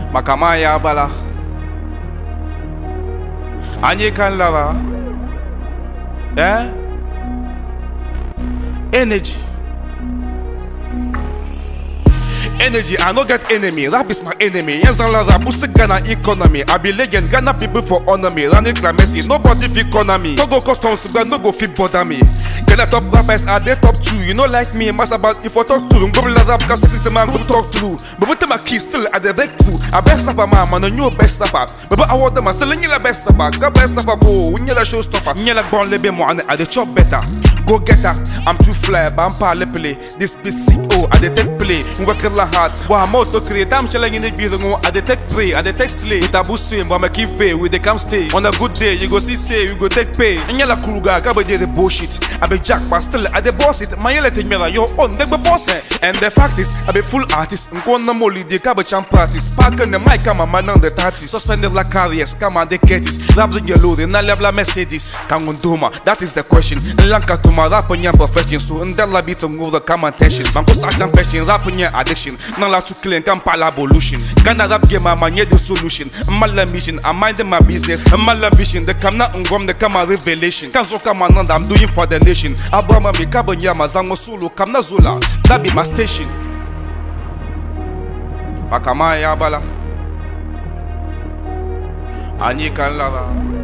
Makamaya bala Anye kan lara Energy Energy, I no get enemy. Rap is my enemy. Yes, la rap, music Ghana economy. I be legend, Ghana people for honor me. Running Messi, nobody fit corner me. No go customs, no go fit bother me. Ghana top rappers are they top 2. You know like me, master about if I talk to them, go la rap, cause secretary man go talk through. But with my keys still at the breakthrough. I best rapper man, a new best rapper. But I want them, I still in the best rapper. Got best rapper go, when you're the showstopper. You're like born lebe mo and I the chop better. Go get her, I'm too fly, but I'm parle. This be sick, oh, I the take play. Work hard, but I'm out to create. I'm chilling in the building, I the take pray, I the take slay. With a boost stream, but I'm a keep fair with the cam stay. On a good day, you go see say, you go take pay. And you're like Kruger, I the bullshit. I be Jack, but still I the boss it. My yellow thing, your own, they be boss it. And the fact is, I be full artist. I'm going to molly, the cabo champ practice. Park on the mic, I'm a man on the 30s. Suspended like carriers, come on, they get it. Raps in your load, and I love la Mercedes. Kangunduma, that is the question. And Lanka to my rap on your profession. So, and then la beat on all the common tension. Banko action passion, rap on your addiction. None like to clean, can palavolution. Can I rap game, my man, the solution. I'm my mission, I'm minding my business. I'm my vision, the come not on the come revelation. Can so come on, I'm doing for the nation. Abama me carbon yama, zango solo, come na zula. That be my station. Makamaya bala Anye kan lara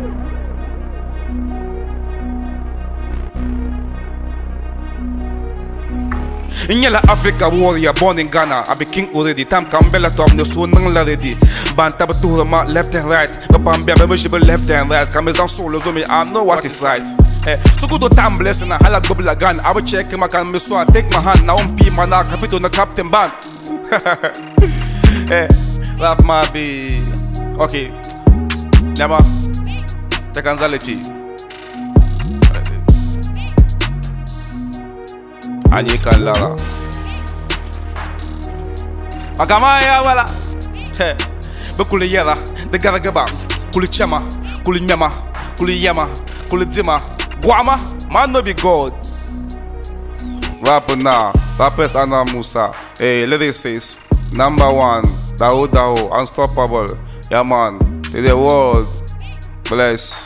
Inyala Africa warrior born in Ghana. I be king already. Tam Kambela top no so nang la ready. Banta baturama left and right. Bapambia membership left and right. Kamezan solo so me I know what is right. So good to time blessing and hala double gun. I will check him I can miss so I take my hand now on P mana capito na captain band. Rap my be okay. Never take anxiety. Anye kan lara Makamaya wala Bekuli yera De garagaba Kuli chama Kuli nyama Kuli yama Kuli dima Guama Man no be God Rapper now Rappers Anna Musa Hey lyricist #1 Dao Unstoppable Yeah man To the world Bless